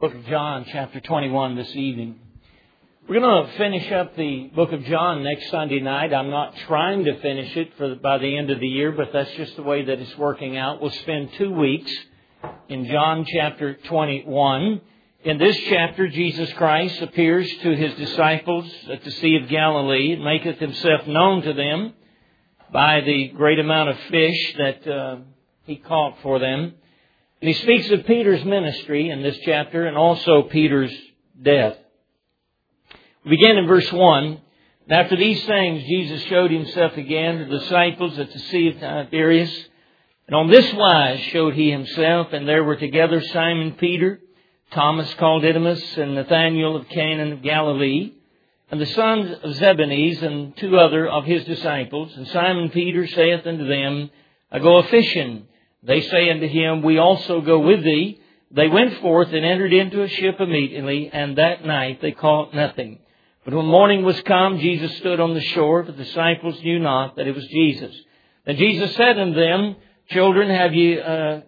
Book of John, chapter 21 this evening. We're going to finish up the book of John next Sunday night. I'm not trying to finish it by the end of the year, but that's just the way that it's working out. We'll spend 2 weeks in John chapter 21. In this chapter, Jesus Christ appears to His disciples at the Sea of Galilee and maketh Himself known to them by the great amount of fish that He caught for them. And He speaks of Peter's ministry in this chapter and also Peter's death. We begin in verse 1. And after these things, Jesus showed Himself again to the disciples at the Sea of Tiberias. And on this wise showed He Himself, and there were together Simon Peter, Thomas called Didymus, and Nathanael of Cana of Galilee, and the sons of Zebedee, and 2 other of His disciples. And Simon Peter saith unto them, I go a-fishing. They say unto Him, We also go with thee. They went forth and entered into a ship immediately, and that night they caught nothing. But when morning was come, Jesus stood on the shore, but the disciples knew not that it was Jesus. Then Jesus said unto them, Children, have ye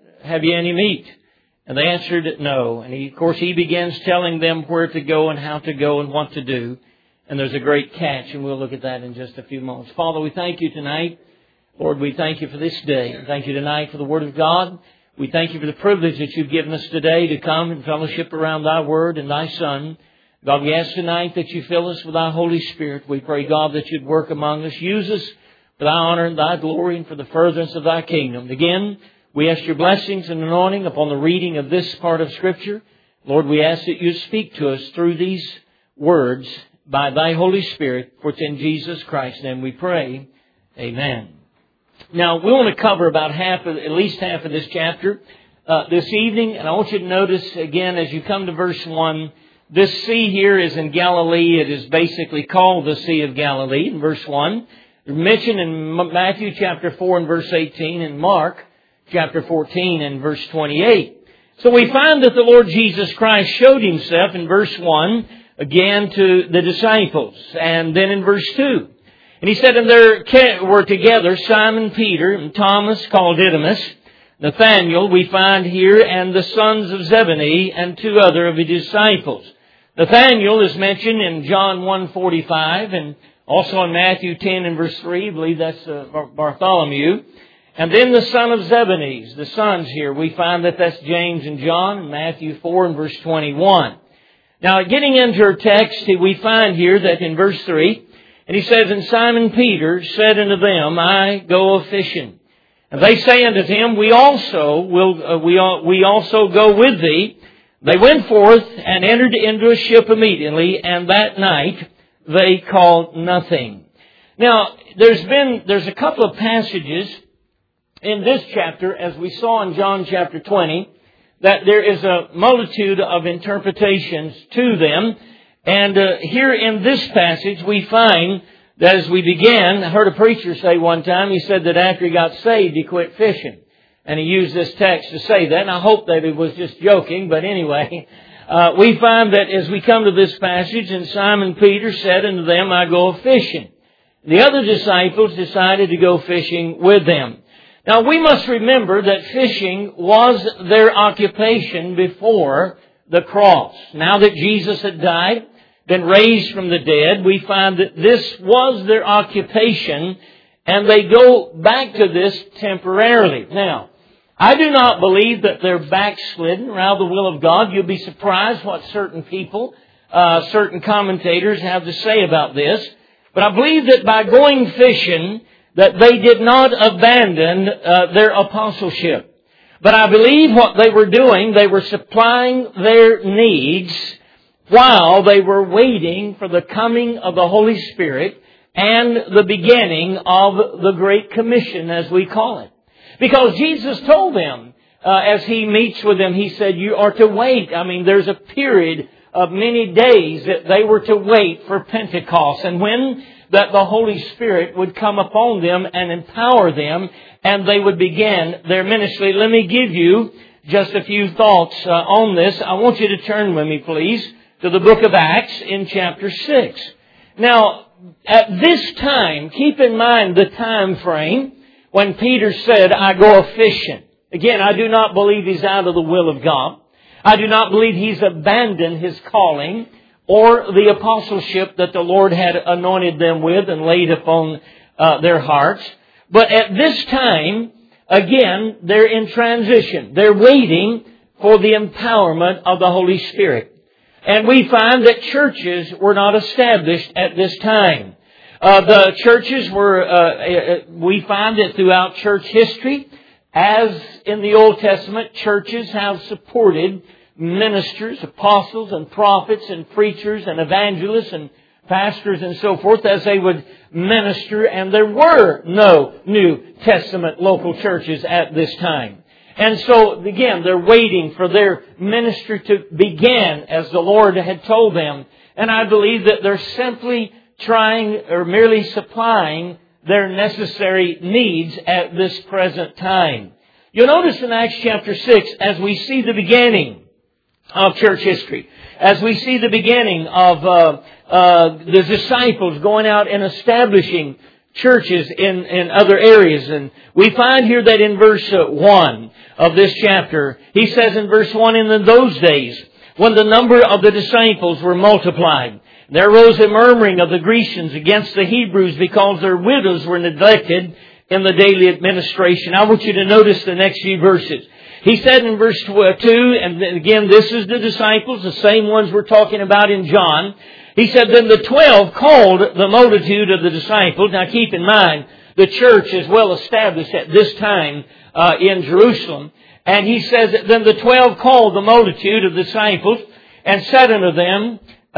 any meat? And they answered, No. And He begins telling them where to go and how to go and what to do. And there's a great catch, and we'll look at that in just a few moments. Father, we thank You tonight. Lord, we thank You for this day. We thank You tonight for the Word of God. We thank You for the privilege that You've given us today to come and fellowship around Thy Word and Thy Son. God, we ask tonight that You fill us with Thy Holy Spirit. We pray, God, that You'd work among us. Use us for Thy honor and Thy glory and for the furtherance of Thy kingdom. Again, we ask Your blessings and anointing upon the reading of this part of Scripture. Lord, we ask that You speak to us through these words by Thy Holy Spirit. For it's in Jesus Christ's name we pray. Amen. Now, we want to cover about at least half of this chapter this evening. And I want you to notice, again, as you come to verse 1, this sea here is in Galilee. It is basically called the Sea of Galilee in verse 1. It's mentioned in Matthew chapter 4 and verse 18 and Mark chapter 14 and verse 28. So we find that the Lord Jesus Christ showed Himself in verse 1 again to the disciples. And then in verse 2. And He said, and there were together Simon Peter and Thomas called Didymus, Nathanael we find here, and the sons of Zebedee, and 2 other of His disciples. Nathanael is mentioned in John 1:45 and also in Matthew 10 and verse 3. I believe that's Bartholomew. And then the son of Zebedee, the sons here, we find that that's James and John in Matthew 4 and verse 21. Now, getting into our text, we find here that in verse 3, and he says, And Simon Peter said unto them, I go a-fishing. And they say unto him, We also go with thee. They went forth and entered into a ship immediately, and that night they caught nothing. Now, there's a couple of passages in this chapter, as we saw in John chapter 20, that there is a multitude of interpretations to them. And here in this passage, we find that as we began, I heard a preacher say one time, he said that after he got saved, he quit fishing. And he used this text to say that. And I hope that it was just joking, but anyway, we find that as we come to this passage, and Simon Peter said unto them, I go a-fishing. The other disciples decided to go fishing with them. Now, we must remember that fishing was their occupation before the cross. Now that Jesus had died, been raised from the dead, we find that this was their occupation, and they go back to this temporarily. Now, I do not believe that they're backslidden around the will of God. You'll be surprised what certain people, certain commentators have to say about this. But I believe that by going fishing, that they did not abandon their apostleship. But I believe what they were doing, they were supplying their needs while they were waiting for the coming of the Holy Spirit and the beginning of the Great Commission, as we call it. Because Jesus told them, as He meets with them, He said, you are to wait. There's a period of many days that they were to wait for Pentecost. And when that the Holy Spirit would come upon them and empower them, and they would begin their ministry. Let me give you just a few thoughts on this. I want you to turn with me, please, to the book of Acts in chapter 6. Now, at this time, keep in mind the time frame when Peter said, I go a-fishing. Again, I do not believe he's out of the will of God. I do not believe he's abandoned his calling or the apostleship that the Lord had anointed them with and laid upon their hearts. But at this time, again, they're in transition. They're waiting for the empowerment of the Holy Spirit. And we find that churches were not established at this time. The churches were, we find that throughout church history, as in the Old Testament, churches have supported ministers, apostles and prophets and preachers and evangelists and pastors and so forth as they would minister. And there were no New Testament local churches at this time. And so, again, they're waiting for their ministry to begin as the Lord had told them. And I believe that they're simply trying or merely supplying their necessary needs at this present time. You'll notice in Acts chapter 6, as we see the beginning of church history, as we see the beginning of the disciples going out and establishing churches in other areas. And we find here that in verse 1 of this chapter, he says in verse 1, in those days, when the number of the disciples were multiplied, there arose a murmuring of the Grecians against the Hebrews because their widows were neglected in the daily administration. I want you to notice the next few verses. He said in verse 2, and again, this is the disciples, the same ones we're talking about in John. He said, then the 12 called the multitude of the disciples. Now keep in mind, the church is well established at this time in Jerusalem. And he says, then the 12 called the multitude of disciples and said unto them,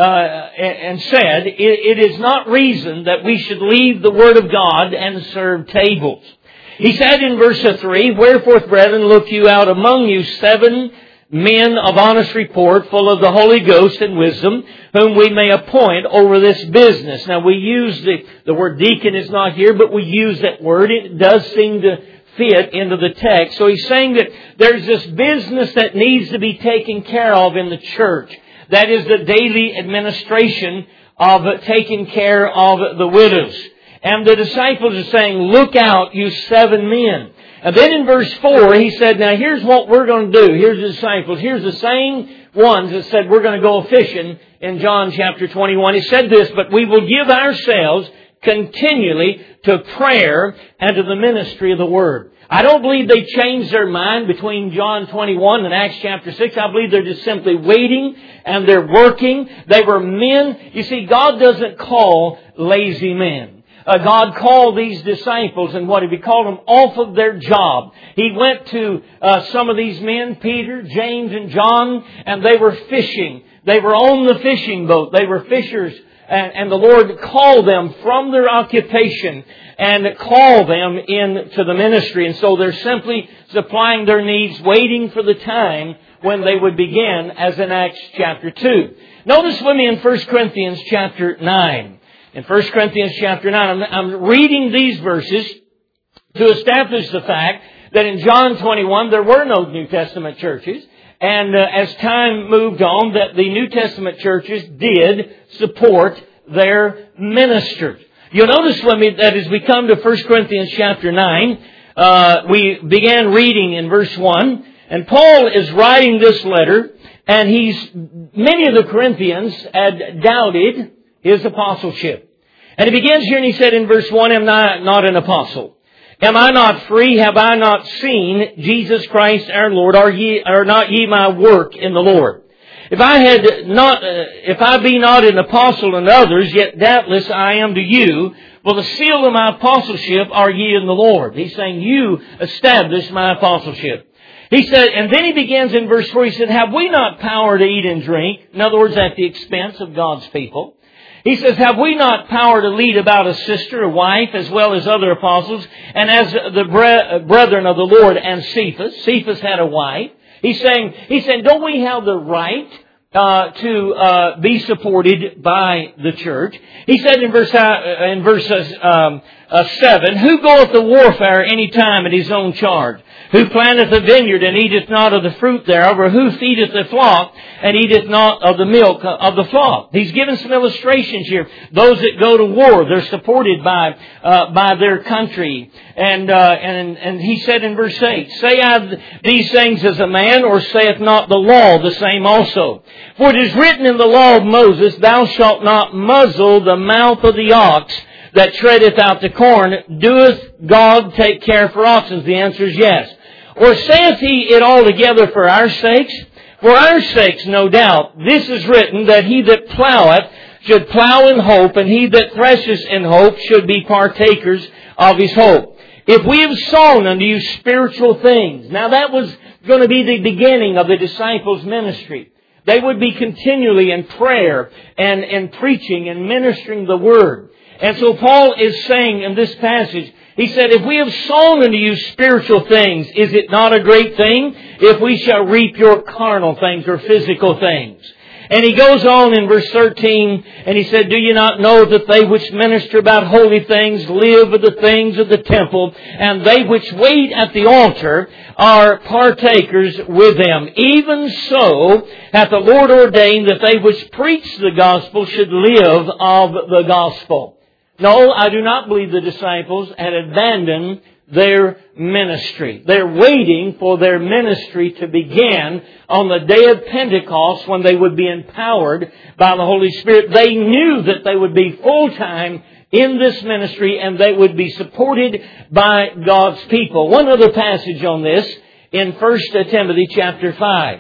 it is not reason that we should leave the word of God and serve tables. He said in verse 3, wherefore, brethren, look you out among you 7 men of honest report, full of the Holy Ghost and wisdom, whom we may appoint over this business. Now we use the word deacon is not here, but we use that word. It does seem to fit into the text. So he's saying that there's this business that needs to be taken care of in the church. That is the daily administration of taking care of the widows. And the disciples are saying, look out, you 7 men. And then in verse 4, he said, now here's what we're going to do. Here's the disciples. Here's the same ones that said we're going to go fishing in John chapter 21. He said this, but we will give ourselves continually to prayer and to the ministry of the Word. I don't believe they changed their mind between John 21 and Acts chapter 6. I believe they're just simply waiting and they're working. They were men. You see, God doesn't call lazy men. God called these disciples, and what did He call them? Off of their job. He went to some of these men, Peter, James, and John, and they were fishing. They were on the fishing boat. They were fishers, and the Lord called them from their occupation and called them into the ministry. And so they're simply supplying their needs, waiting for the time when they would begin, as in Acts chapter 2. Notice with me in 1 Corinthians chapter 9. In 1 Corinthians chapter 9, I'm reading these verses to establish the fact that in John 21 there were no New Testament churches. And as time moved on, that the New Testament churches did support their ministers. You'll notice with me that as we come to 1 Corinthians chapter 9, we began reading in verse 1. And Paul is writing this letter, and many of the Corinthians had doubted his apostleship. And he begins here and he said in verse 1, am I not an apostle? Am I not free? Have I not seen Jesus Christ our Lord? Are not ye my work in the Lord? If I be not an apostle unto others, yet doubtless I am to you. Well, the seal of my apostleship are ye in the Lord. He's saying, you established my apostleship. He said, and then he begins in verse 4, he said, have we not power to eat and drink? In other words, at the expense of God's people. He says, have we not power to lead about a sister, a wife, as well as other apostles, and as the brethren of the Lord and Cephas? Cephas had a wife. He's saying, don't we have the right to be supported by the church? He said in verse 7, who goeth to warfare any time at his own charge? Who planteth a vineyard and eateth not of the fruit thereof? Or who feedeth the flock and eateth not of the milk of the flock? He's given some illustrations here. Those that go to war, they're supported by their country. And he said in verse 8, Say I these things as a man, or saith not the law the same also? For it is written in the law of Moses, Thou shalt not muzzle the mouth of the ox that treadeth out the corn. Doeth God take care for oxen? The answer is yes. Or saith he it altogether for our sakes? For our sakes, no doubt. This is written, that he that ploweth should plow in hope, and he that thresheth in hope should be partakers of his hope. If we have sown unto you spiritual things. Now that was going to be the beginning of the disciples' ministry. They would be continually in prayer and preaching and ministering the Word. And so Paul is saying in this passage, he said, if we have sown unto you spiritual things, is it not a great thing if we shall reap your carnal things or physical things? And he goes on in verse 13, and he said, Do you not know that they which minister about holy things live of the things of the temple, and they which wait at the altar are partakers with them? Even so hath the Lord ordained that they which preach the gospel should live of the gospel. No, I do not believe the disciples had abandoned their ministry. They're waiting for their ministry to begin on the day of Pentecost, when they would be empowered by the Holy Spirit. They knew that they would be full-time in this ministry, and they would be supported by God's people. One other passage on this in 1 Timothy chapter 5.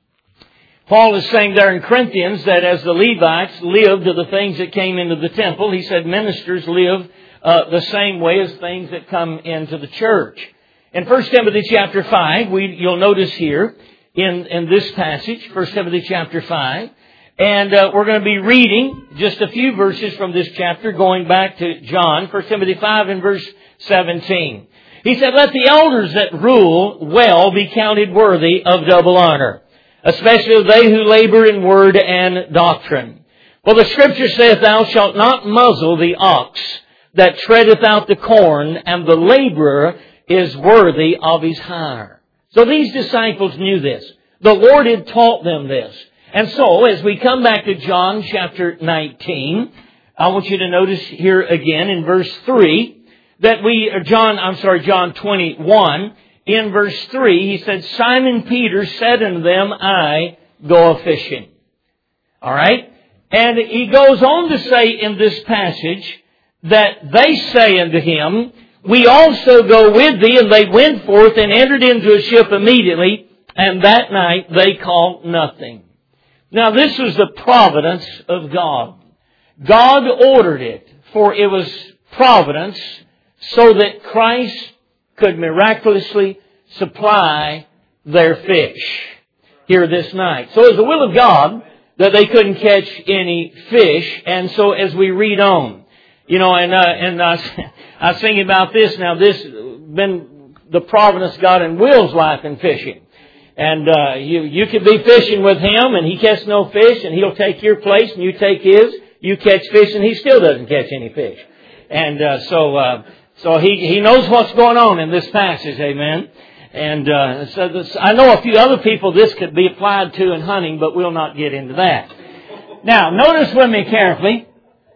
Paul is saying there in Corinthians that as the Levites lived of the things that came into the temple, he said ministers live the same way as things that come into the church. In 1 Timothy chapter 5, you'll notice here in this passage, 1 Timothy chapter 5, and we're going to be reading just a few verses from this chapter, going back to John, 1 Timothy 5 and verse 17. He said, Let the elders that rule well be counted worthy of double honor, especially they who labor in word and doctrine. For the Scripture saith, Thou shalt not muzzle the ox that treadeth out the corn, and the laborer is worthy of his hire. So these disciples knew this. The Lord had taught them this. And so, as we come back to John chapter 19, I want you to notice here again in verse 3, that John 21, in verse 3, he said, Simon Peter said unto them, I go a-fishing. Alright? And he goes on to say in this passage that they say unto him, We also go with thee. And they went forth and entered into a ship immediately, and that night they caught nothing. Now this was the providence of God. God ordered it, for it was providence so that Christ could miraculously supply their fish here this night. So it's the will of God that they couldn't catch any fish. And so as we read on, and I was thinking about this. Now this has been the providence of God in Will's life in fishing. And you could be fishing with him and he catches no fish, and he'll take your place and you take his. You catch fish and he still doesn't catch any fish. And so he knows what's going on in this passage, amen. And I know a few other people this could be applied to in hunting, but we'll not get into that. Now, notice with me carefully.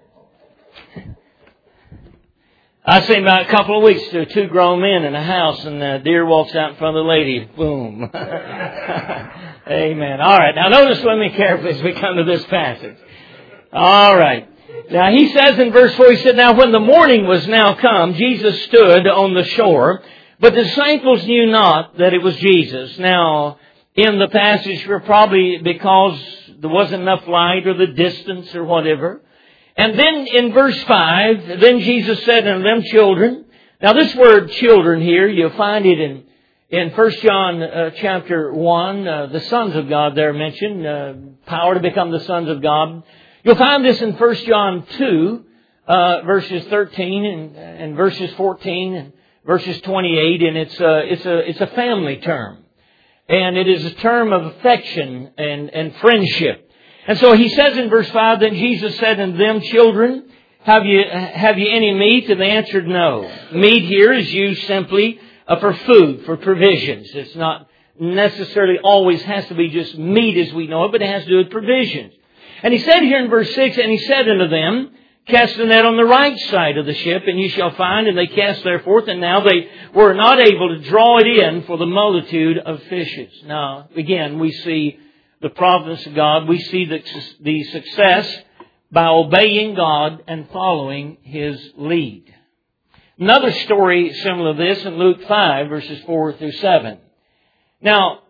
I seen about a couple of weeks ago, two grown men in a house, and a deer walks out in front of the lady. Boom. Amen. All right. Now, notice with me carefully as we come to this passage. All right. Now, he says in verse 4, he said, Now, when the morning was now come, Jesus stood on the shore, but the disciples knew not that it was Jesus. Now, in the passage, probably because there wasn't enough light or the distance or whatever. And then in verse 5, then Jesus said unto them, Children. Now, this word children here, you'll find it in 1 John chapter 1. The sons of God there mentioned, power to become the sons of God. You'll find this in 1 John 2, verses 13 and verses 14 and verses 28, and it's a family term. And it is a term of affection and friendship. And so he says in verse 5, Then Jesus said unto them, Children, have you any meat? And they answered, No. Meat here is used simply for food, for provisions. It's not necessarily always has to be just meat as we know it, but it has to do with provisions. And he said here in verse 6, and he said unto them, cast the net on the right side of the ship, and ye shall find. And they cast there forth, and now they were not able to draw it in for the multitude of fishes. Now, again, we see the providence of God. We see the success by obeying God and following His lead. Another story similar to this in Luke 5, verses 4 through 7. Now,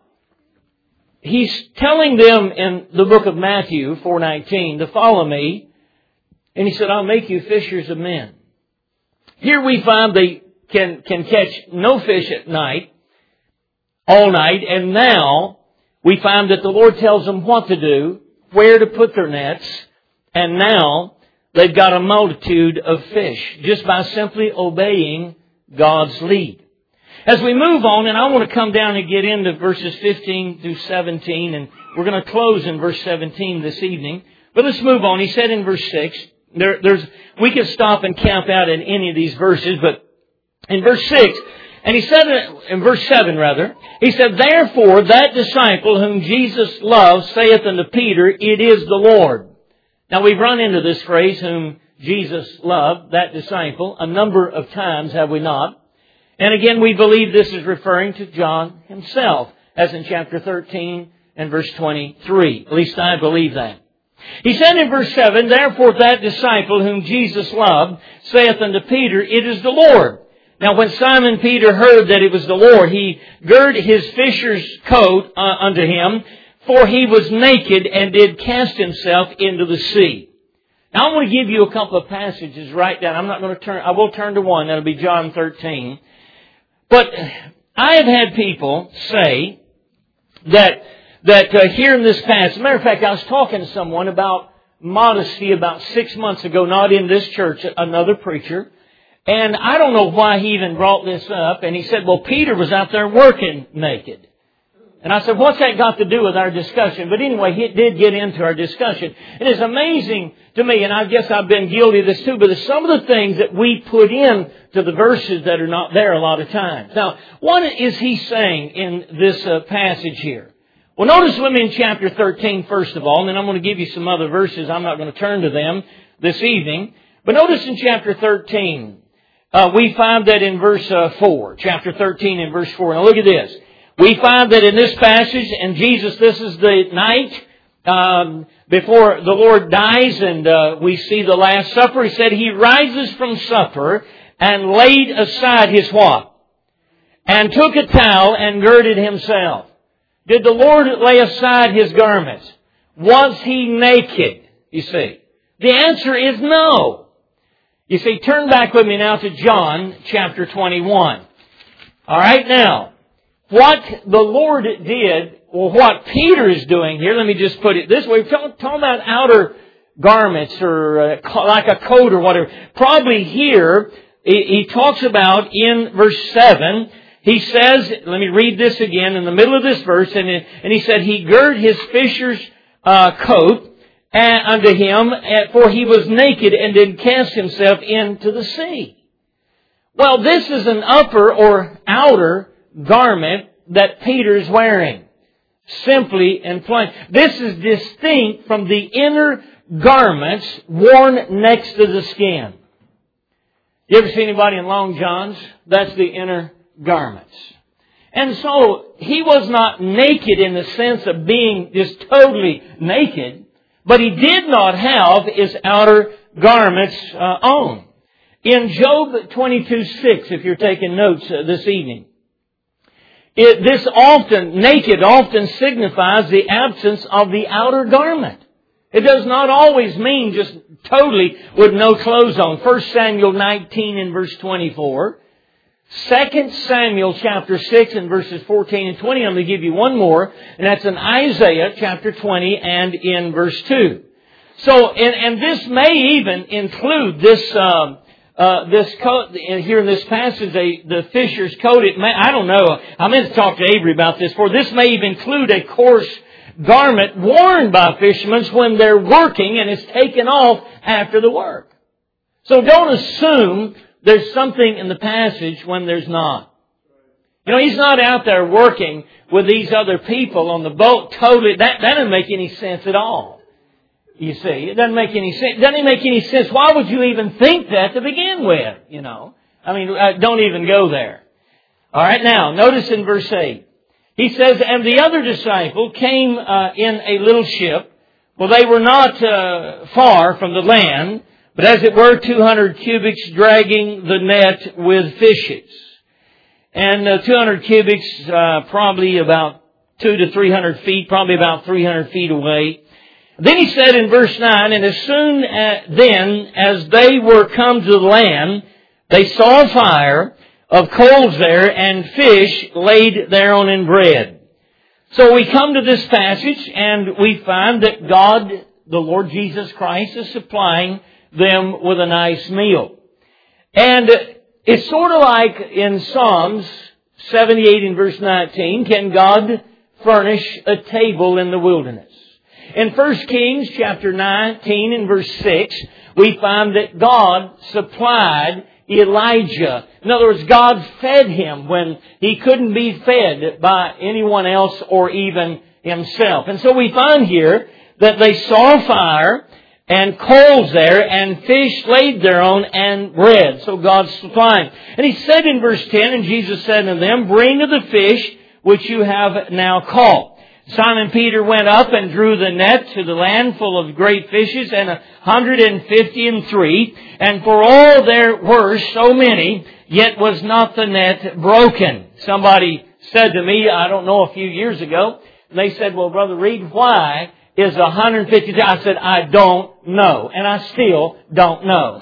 He's telling them in the book of Matthew 4:19 to follow me. And He said, I'll make you fishers of men. Here we find they can catch no fish at night, all night. And now we find that the Lord tells them what to do, where to put their nets. And now they've got a multitude of fish just by simply obeying God's lead. As we move on, and I want to come down and get into verses 15 through 17, and we're going to close in verse 17 this evening. But let's move on. He said in verse 6, we can stop and camp out in any of these verses, but in verse 6, and he said in verse 7 rather, he said, therefore that disciple whom Jesus loved saith unto Peter, it is the Lord. Now we've run into this phrase, whom Jesus loved, that disciple, a number of times, have we not? And again, we believe this is referring to John himself, as in chapter 13 and verse 23. At least I believe that. He said in verse 7, therefore that disciple whom Jesus loved saith unto Peter, it is the Lord. Now when Simon Peter heard that it was the Lord, he girded his fisher's coat unto him, for he was naked, and did cast himself into the sea. Now I want to give you a couple of passages right down. I will turn to one. That'll be John 13. But I have had people say that here in this passage, as a matter of fact, I was talking to someone about modesty about 6 months ago, not in this church, another preacher. And I don't know why he even brought this up. And he said, well, Peter was out there working naked. And I said, what's that got to do with our discussion? But anyway, it did get into our discussion. It is amazing to me, and I guess I've been guilty of this too, but it's some of the things that we put in to the verses that are not there a lot of times. Now, what is he saying in this passage here? Well, notice with me in chapter 13, first of all, and then I'm going to give you some other verses. I'm not going to turn to them this evening. But notice in chapter 13, we find that in verse 4, chapter 13 and verse 4. Now look at this. We find that in this passage, and Jesus, this is the night before the Lord dies, and we see the Last Supper. He said he rises from supper and laid aside his what? And took a towel and girded himself. Did the Lord lay aside his garments? Was he naked? You see. The answer is no. You see, turn back with me now to John chapter 21. All right, now. What the Lord did, or what Peter is doing here, let me just put it this way. We're talking about outer garments or like a coat or whatever. Probably here, he talks about in verse 7, he says, let me read this again in the middle of this verse, and he said, he girded his fisher's coat unto him, for he was naked, and did cast himself into the sea. Well, this is an upper or outer garment that Peter's wearing. Simply and plain. This is distinct from the inner garments worn next to the skin. You ever see anybody in long johns? That's the inner garments. And so, he was not naked in the sense of being just totally naked, but he did not have his outer garments on. In Job 22:6, if you're taking notes this evening, naked often signifies the absence of the outer garment. It does not always mean just totally with no clothes on. 1 Samuel 19 and verse 24. 2 Samuel chapter 6 and verses 14 and 20. I'm going to give you one more, and that's in Isaiah chapter 20 and in verse 2. So, and this may even include this coat here in this passage, the fisher's coat. I don't know. I meant to talk to Avery about this. For this may even include a coarse garment worn by fishermen when they're working, and it's taken off after the work. So don't assume there's something in the passage when there's not. You know, he's not out there working with these other people on the boat totally. That doesn't make any sense at all. You see, it doesn't make any sense. It doesn't make any sense. Why would you even think that to begin with? You know, I mean, don't even go there. All right, now, notice in verse 8. He says, and the other disciple came in a little ship. Well, they were not far from the land, but as it were 200 cubits dragging the net with fishes. And 200 cubits, probably about 200 to 300 feet, probably about 300 feet away. Then he said in verse 9, and as soon then as they were come to the land, they saw a fire of coals there and fish laid thereon in bread. So we come to this passage and we find that God, the Lord Jesus Christ, is supplying them with a nice meal. And it's sort of like in Psalms 78 in verse 19, can God furnish a table in the wilderness? In 1 Kings chapter 19 and verse 6, we find that God supplied Elijah. In other words, God fed him when he couldn't be fed by anyone else or even himself. And so we find here that they saw fire and coals there and fish laid thereon and bread. So God's supplying. And he said in verse 10, and Jesus said unto them, bring of the fish which you have now caught. Simon Peter went up and drew the net to the land full of great fishes, and 153. And for all there were so many, yet was not the net broken. Somebody said to me, I don't know, a few years ago, they said, well, Brother Reed, why is 153? I said, I don't know. And I still don't know.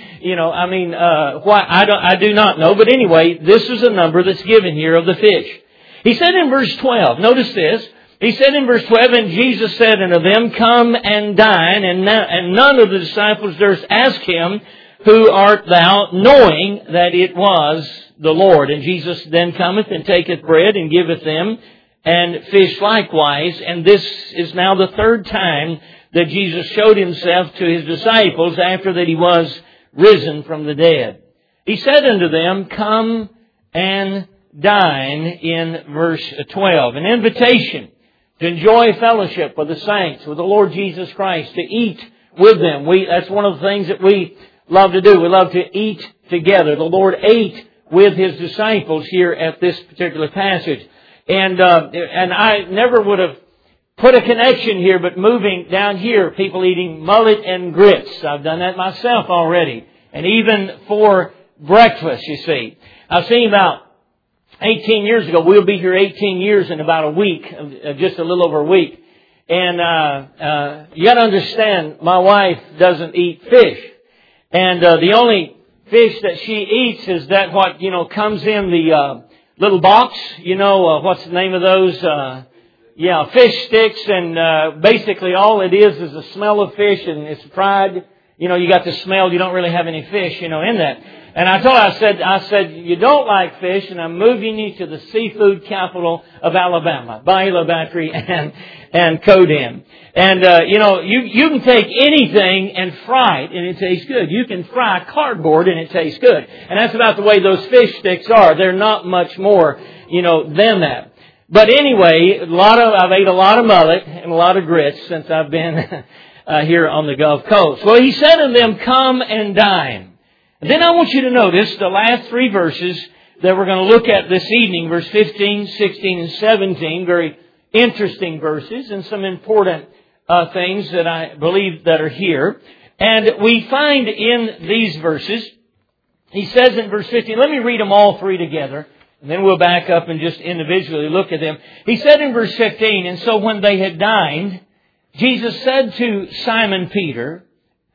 Why? I do not know. But anyway, this is a number that's given here of the fish. He said in verse 12, notice this. He said in verse 12, and Jesus said unto them, come and dine. And none of the disciples durst ask him, who art thou? Knowing that it was the Lord. And Jesus then cometh and taketh bread and giveth them, and fish likewise. And this is now the third time that Jesus showed himself to his disciples after that he was risen from the dead. He said unto them, come and dine, in verse 12. An invitation to enjoy fellowship with the saints, with the Lord Jesus Christ, to eat with them. That's one of the things that we love to do. We love to eat together. The Lord ate with his disciples here at this particular passage. And I never would have put a connection here, but moving down here, people eating mullet and grits. I've done that myself already. And even for breakfast, you see. I've seen about 18 years ago, we'll be here 18 years in about a week, just a little over a week. And you got to understand, my wife doesn't eat fish. And the only fish that she eats is that what, comes in the little box. What's the name of those? Fish sticks. And basically all it is a smell of fish, and it's fried. You got the smell. You don't really have any fish, in that. And I told her, I said, you don't like fish, and I'm moving you to the seafood capital of Alabama, Bayou Battery and Coden. And, you can take anything and fry it, and it tastes good. You can fry cardboard, and it tastes good. And that's about the way those fish sticks are. They're not much more, than that. But anyway, I've ate a lot of mullet and a lot of grits since I've been here on the Gulf Coast. Well, he said to them, come and dine. And then I want you to notice the last three verses that we're going to look at this evening, verse 15, 16, and 17, very interesting verses and some important things that I believe that are here. And we find in these verses, he says in verse 15, let me read them all three together, and then we'll back up and just individually look at them. He said in verse 15, and so when they had dined, Jesus said to Simon Peter,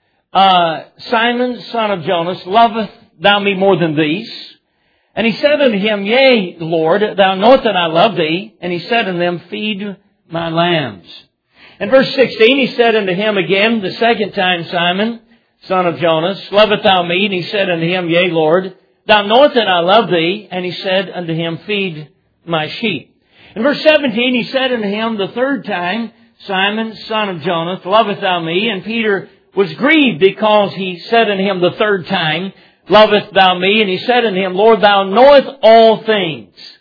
Simon, son of Jonas, loveth thou me more than these? And he said unto him, yea, Lord, thou knowest that I love thee. And he said unto them, feed my lambs. In verse 16, he said unto him again, the second time, Simon, son of Jonas, loveth thou me? And he said unto him, yea, Lord, thou knowest that I love thee. And he said unto him, feed my sheep. In verse 17, he said unto him the third time, Simon, son of Jonas, lovest thou me? And Peter was grieved because he said unto him the third time, lovest thou me? And he said unto him, Lord, thou knowest all things.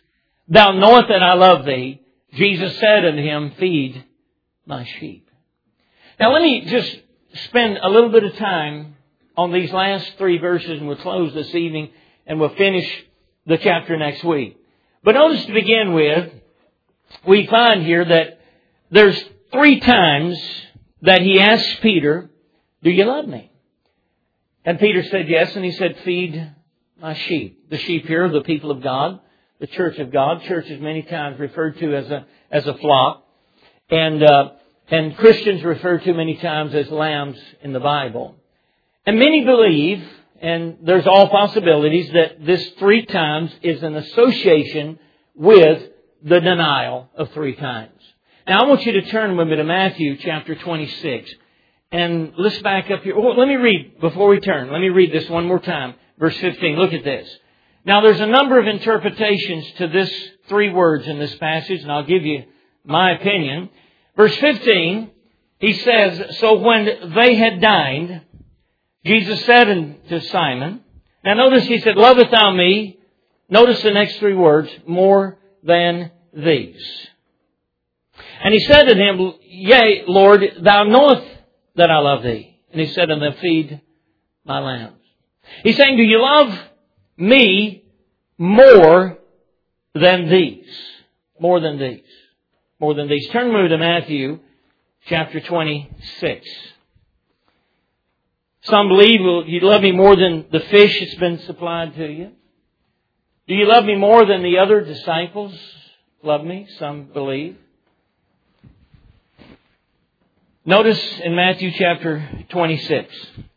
Thou knowest that I love thee. Jesus said unto him, Feed my sheep. Now let me just spend a little bit of time on these last 3 verses, and we'll close this evening and we'll finish the chapter next week. But notice to begin with, we find here that there's 3 times that he asks Peter, do you love me? And Peter said yes, and he said, feed my sheep. The sheep here are the people of God, the church of God. Church is many times referred to as a flock. And Christians referred to many times as lambs in the Bible. And many believe, and there's all possibilities, that this 3 times is an association with the denial of 3 times. Now I want you to turn with me to Matthew chapter 26. And let's back up here. Well, let me read, before we turn, let me read this one more time. Verse 15, look at this. Now there's a number of interpretations to this 3 words in this passage, and I'll give you my opinion. Verse 15, he says, so when they had dined, Jesus said unto Simon, now notice he said, lovest thou me? Notice the next 3 words, more than these. And he said unto him, yea, Lord, thou knowest that I love thee. And he said unto them, feed my lambs. He's saying, do you love me more than these? More than these. More than these. Turn with me to Matthew chapter 26. Some believe you love me more than the fish that's been supplied to you. Do you love me more than the other disciples love me? Some believe. Notice in Matthew chapter 26.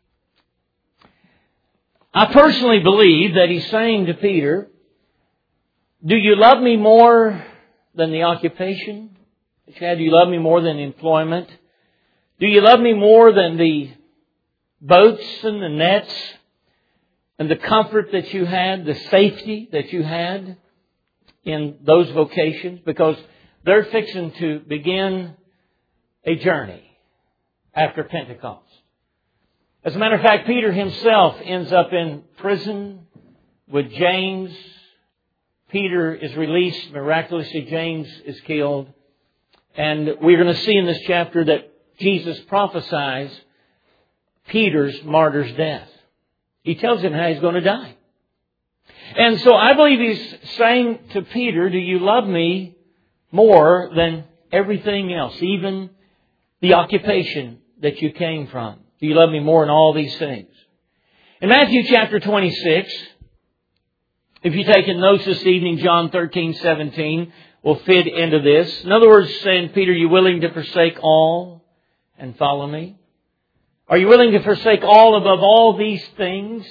I personally believe that he's saying to Peter, do you love me more than the occupation that you had? Do you love me more than employment? Do you love me more than the boats and the nets and the comfort that you had, the safety that you had in those vocations? Because they're fixing to begin a journey after Pentecost. As a matter of fact, Peter himself ends up in prison with James. Peter is released. Miraculously, James is killed. And we're going to see in this chapter that Jesus prophesies Peter's martyr's death. He tells him how he's going to die. And so I believe he's saying to Peter, do you love me more than everything else, even the occupation that you came from? Do you love me more than all these things? In Matthew chapter 26, if you've taken notes this evening, John 13:17 will fit into this. In other words, saying, Peter, are you willing to forsake all and follow me? Are you willing to forsake all above all these things?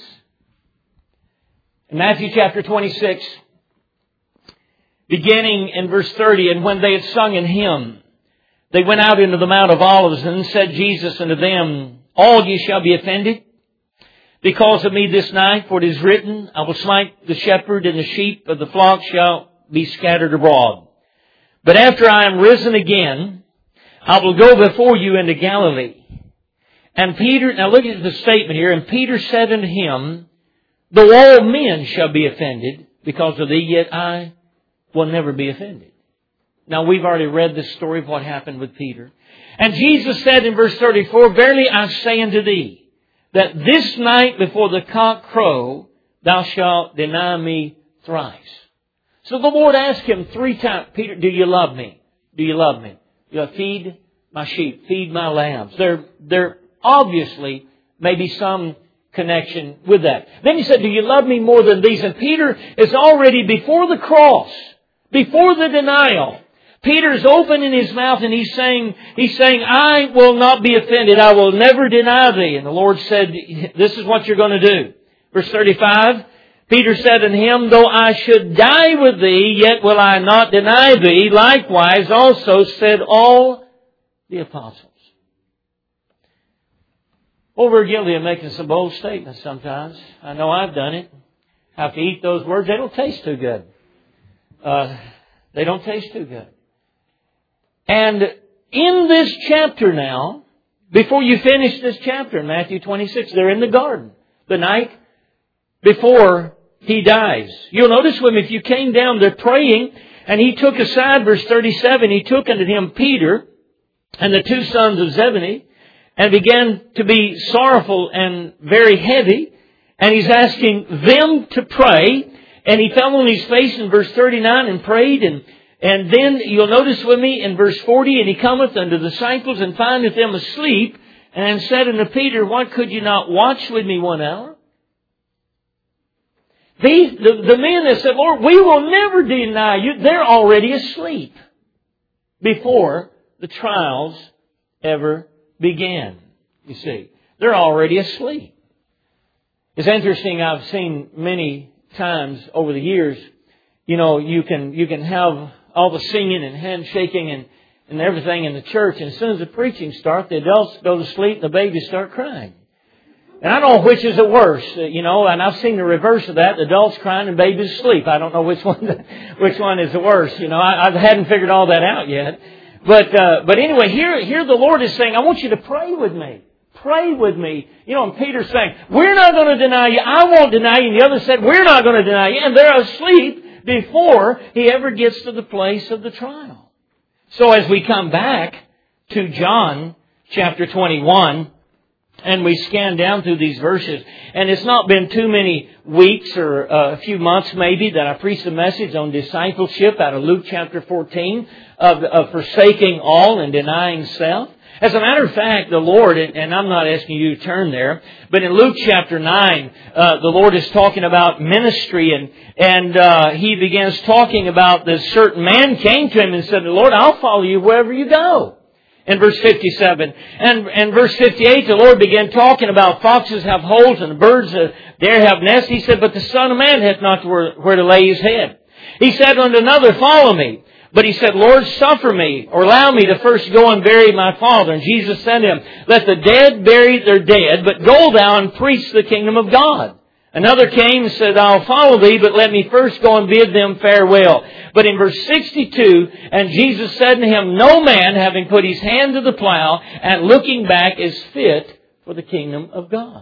In Matthew chapter 26, beginning in verse 30, and when they had sung an hymn, they went out into the Mount of Olives, and said Jesus unto them, all ye shall be offended because of me this night, for it is written, I will smite the shepherd, and the sheep of the flock shall be scattered abroad. But after I am risen again, I will go before you into Galilee. And Peter, now look at the statement here, and Peter said unto him, though all men shall be offended because of thee, yet I will never be offended. Now we've already read the story of what happened with Peter. And Jesus said in verse 34, verily I say unto thee, that this night before the cock crow, thou shalt deny me thrice. So the Lord asked him 3 times, Peter, do you love me? Do you love me? You know, feed my sheep, feed my lambs. There obviously may be some connection with that. Then he said, do you love me more than these? And Peter is already before the cross, before the denial. Peter's opening his mouth and he's saying, I will not be offended. I will never deny thee. And the Lord said, this is what you're going to do. Verse 35, Peter said unto him, though I should die with thee, yet will I not deny thee. Likewise also said all the apostles. Well, we're guilty of making some bold statements sometimes. I know I've done it. Have to eat those words. They don't taste too good. They don't taste too good. And in this chapter now, before you finish this chapter in Matthew 26, they're in the garden the night before he dies. You'll notice when if you came down, they're praying, And he took aside, verse 37, he took unto him Peter and the two sons of Zebedee, and began to be sorrowful and very heavy. And he's asking them to pray. And he fell on his face in verse 39 and prayed. And then you'll notice with me in verse 40, and he cometh unto the disciples and findeth them asleep, and said unto Peter, why could you not watch with me 1 hour? The men that said, Lord, we will never deny you, they're already asleep before the trials ever began. You see, they're already asleep. It's interesting, I've seen many times over the years, you know, you can have all the singing and handshaking and everything in the church, and as soon as the preaching starts, the adults go to sleep and the babies start crying. And I don't know which is the worst, you know, and I've seen the reverse of that, the adults crying and babies asleep. I don't know which one is the worst, you know. I hadn't figured all that out yet. But anyway, here the Lord is saying, I want you to pray with me. Pray with me. You know, and Peter's saying, we're not going to deny you. I won't deny you. And the other said, we're not going to deny you. And they're asleep before he ever gets to the place of the trial. So as we come back to John chapter 21, and we scan down through these verses, and it's not been too many weeks or a few months maybe that I preached a message on discipleship out of Luke chapter 14 of forsaking all and denying self. As a matter of fact, the Lord, and I'm not asking you to turn there, but in Luke chapter 9, the Lord is talking about ministry, and He begins talking about this certain man came to Him and said, Lord, I'll follow you wherever you go. In verse 57. And verse 58, the Lord began talking about foxes have holes and the birds there have nests. He said, but the Son of Man hath not where to lay His head. He said unto another, follow me. But he said, Lord, suffer me, or allow me to first go and bury my father. And Jesus said to him, let the dead bury their dead, but go thou and preach the kingdom of God. Another came and said, I'll follow thee, but let me first go and bid them farewell. But in verse 62, and Jesus said to him, no man, having put his hand to the plow and looking back, is fit for the kingdom of God.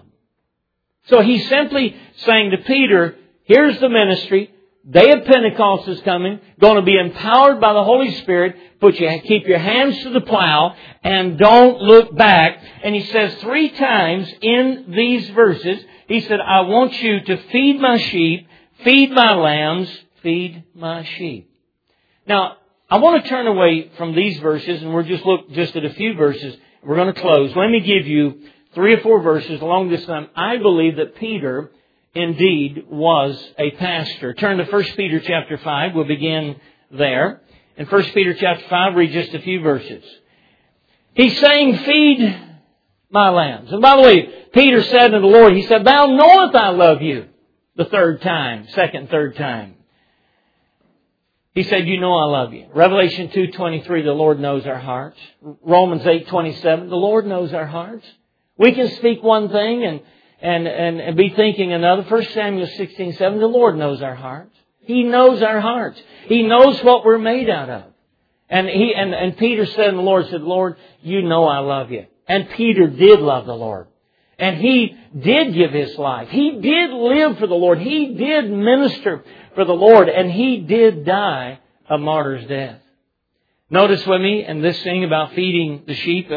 So he's simply saying to Peter, here's the ministry. Day of Pentecost is coming. Going to be empowered by the Holy Spirit. Keep your hands to the plow and don't look back. And he says 3 times in these verses, he said, I want you to feed my sheep, feed my lambs, feed my sheep. Now, I want to turn away from these verses, and we'll just look just at a few verses. We're going to close. Let me give you 3 or 4 verses along this time. I believe that Peter indeed was a pastor. Turn to 1 Peter chapter 5. We'll begin there. In 1 Peter chapter 5, read just a few verses. He's saying, feed my lambs. And by the way, Peter said to the Lord, he said, thou knowest I love you. The third time, third time. He said, you know I love you. Revelation 2:23, the Lord knows our hearts. Romans 8:27, the Lord knows our hearts. We can speak one thing and be thinking another. 1 Samuel 16:7, the Lord knows our hearts. He knows our hearts. He knows what we're made out of. And Peter said, and the Lord said, Lord, you know I love you. And Peter did love the Lord. And he did give his life. He did live for the Lord. He did minister for the Lord. And he did die a martyr's death. Notice with me in this thing about feeding the sheep,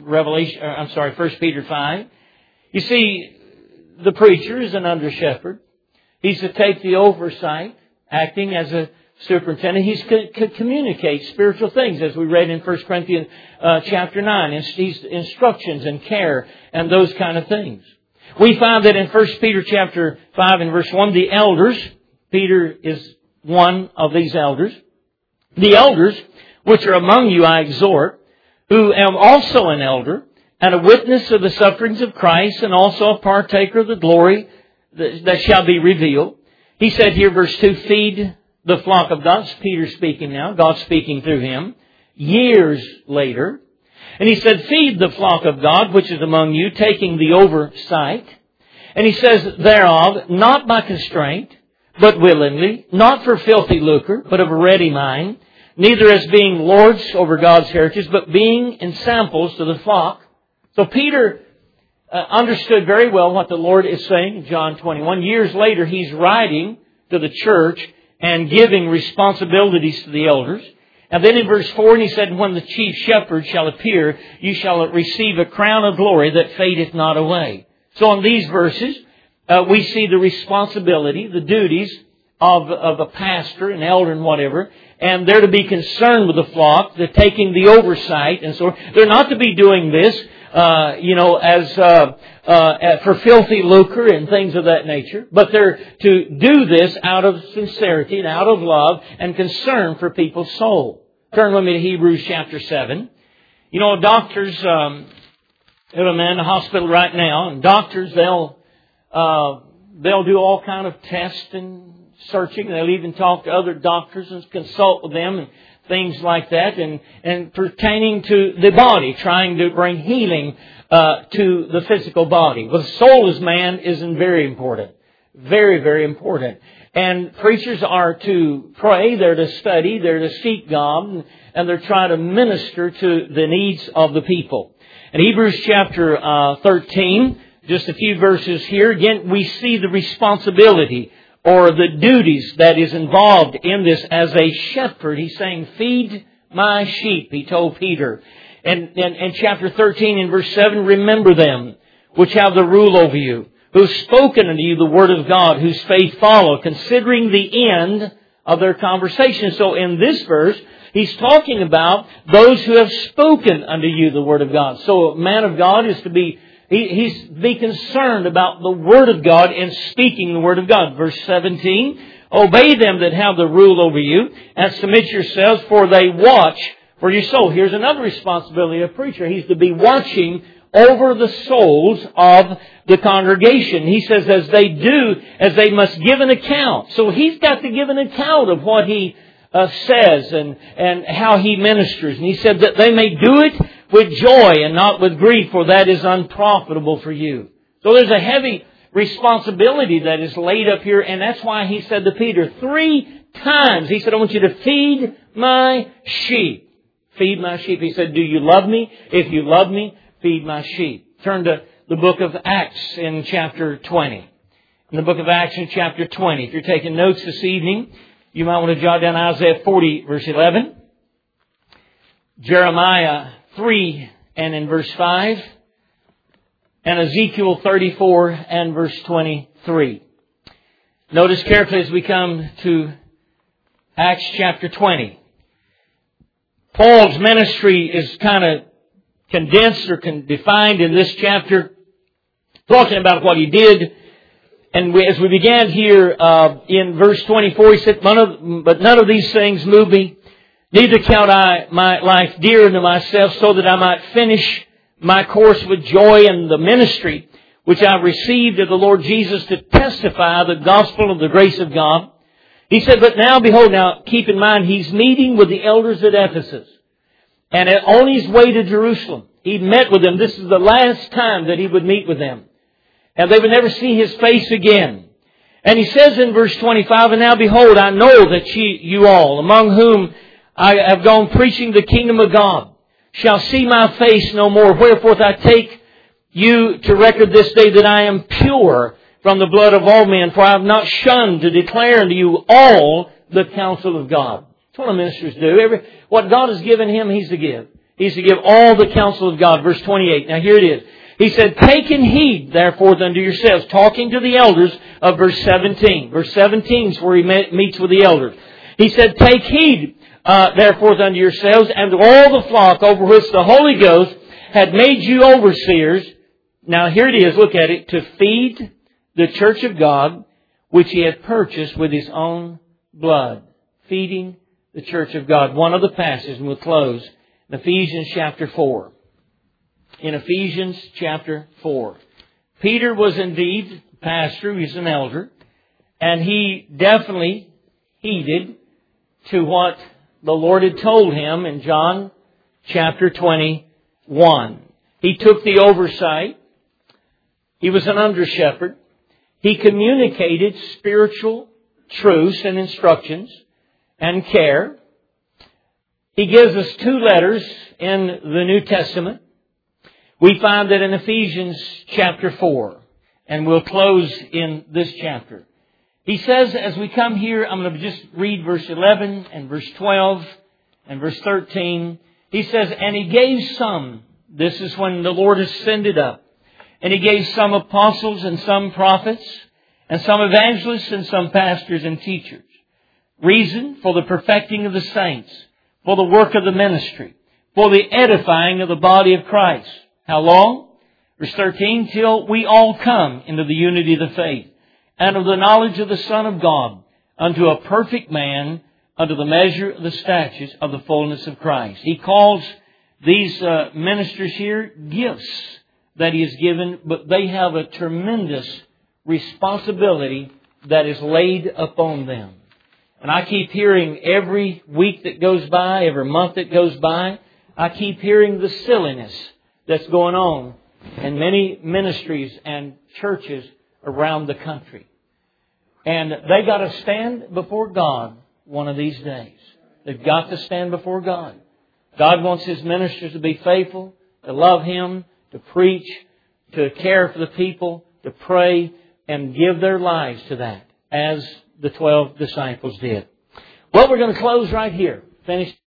1 Peter 5. You see, the preacher is an under-shepherd. He's to take the oversight, acting as a superintendent. He's to communicate spiritual things, as we read in 1 Corinthians chapter 9. He's instructions and care and those kind of things. We find that in 1 Peter chapter 5 and verse 1, the elders, Peter is one of these elders. The elders, which are among you, I exhort, who am also an elder, and a witness of the sufferings of Christ, and also a partaker of the glory that shall be revealed. He said here, verse 2, feed the flock of God. It's Peter speaking now. God speaking through him. Years later. And he said, feed the flock of God, which is among you, taking the oversight. And he says, thereof, not by constraint, but willingly, not for filthy lucre, but of a ready mind, neither as being lords over God's heritage, but being ensamples to the flock. So Peter understood very well what the Lord is saying in John 21. Years later, he's writing to the church, and giving responsibilities to the elders. And then in verse 4, he said, when the chief shepherd shall appear, you shall receive a crown of glory that fadeth not away. So in these verses, we see the responsibility, the duties of a pastor, an elder and whatever, and they're to be concerned with the flock. They're taking the oversight, and so they're not to be doing this, for filthy lucre and things of that nature, but they're to do this out of sincerity and out of love and concern for people's soul. Turn with me to Hebrews chapter 7. You know, doctors, I have a man in the hospital right now, and doctors, they'll do all kind of tests and searching. They'll even talk to other doctors and consult with them and things like that, and pertaining to the body, trying to bring healing to the physical body. Well, the soul as man is very important. Very, very important. And preachers are to pray, they're to study, they're to seek God, and they're trying to minister to the needs of the people. In Hebrews chapter 13, just a few verses here, again, we see the responsibility or the duties that is involved in this as a shepherd. He's saying, feed my sheep, he told Peter. And in chapter 13 in verse 7, remember them which have the rule over you, who have spoken unto you the word of God, whose faith follow, considering the end of their conversation. So in this verse, he's talking about those who have spoken unto you the word of God. So a man of God is to be He's to be concerned about the Word of God and speaking the Word of God. Verse 17, obey them that have the rule over you, and submit yourselves, for they watch for your soul. Here's another responsibility of a preacher. He's to be watching over the souls of the congregation. He says, as they must give an account. So he's got to give an account of what he says and how he ministers. And he said that they may do it with joy and not with grief, for that is unprofitable for you. So there's a heavy responsibility that is laid up here, and that's why he said to Peter 3 times, he said, I want you to feed my sheep. Feed my sheep. He said, do you love me? If you love me, feed my sheep. Turn to the book of Acts in chapter 20. In the book of Acts in chapter 20. If you're taking notes this evening, you might want to jot down Isaiah 40 verse 11. Jeremiah 3 and in verse 5. And Ezekiel 34 and verse 23. Notice carefully as we come to Acts chapter 20. Paul's ministry is kind of condensed or defined in this chapter, talking about what he did. And as we began here in verse 24, he said, but none of these things move me. Neither count I my life dear unto myself, so that I might finish my course with joy in the ministry which I received of the Lord Jesus to testify the gospel of the grace of God. He said, but now, behold, now keep in mind, he's meeting with the elders at Ephesus. And on his way to Jerusalem, he met with them. This is the last time that he would meet with them. And they would never see his face again. And he says in verse 25, and now behold, I know that you all, among whom I have gone preaching the kingdom of God, shall see my face no more. Wherefore I take you to record this day that I am pure from the blood of all men, for I have not shunned to declare unto you all the counsel of God. That's what ministers do. What God has given him, he's to give. He's to give all the counsel of God. Verse 28. Now here it is. He said, take in heed, therefore, unto yourselves, talking to the elders of verse 17. Verse 17 is where he meets with the elders. He said, take heed, therefore, unto yourselves, and to all the flock over which the Holy Ghost had made you overseers. Now here it is, look at it, to feed the church of God, which he had purchased with his own blood. Feeding the church of God. One of the passages, and we'll close, in Ephesians chapter 4. In Ephesians chapter 4. Peter was indeed a pastor, he's an elder, and he definitely heeded to what the Lord had told him in John chapter 21. He took the oversight. He was an under-shepherd. He communicated spiritual truths and instructions and care. He gives us 2 letters in the New Testament. We find that in Ephesians chapter 4, and we'll close in this chapter. He says, as we come here, I'm going to just read verse 11 and verse 12 and verse 13. He says, and He gave some, this is when the Lord ascended up, and He gave some apostles and some prophets and some evangelists and some pastors and teachers. Reason for the perfecting of the saints, for the work of the ministry, for the edifying of the body of Christ. How long? Verse 13, till we all come into the unity of the faith and of the knowledge of the Son of God, unto a perfect man, unto the measure of the stature of the fullness of Christ. He calls these ministers here gifts that He has given, but they have a tremendous responsibility that is laid upon them. And I keep hearing every week that goes by, every month that goes by, I keep hearing the silliness that's going on in many ministries and churches around the country. And they got to stand before God one of these days. They've got to stand before God. God wants His ministers to be faithful, to love Him, to preach, to care for the people, to pray, and give their lives to that, as the 12 disciples did. Well, we're going to close right here. Finish.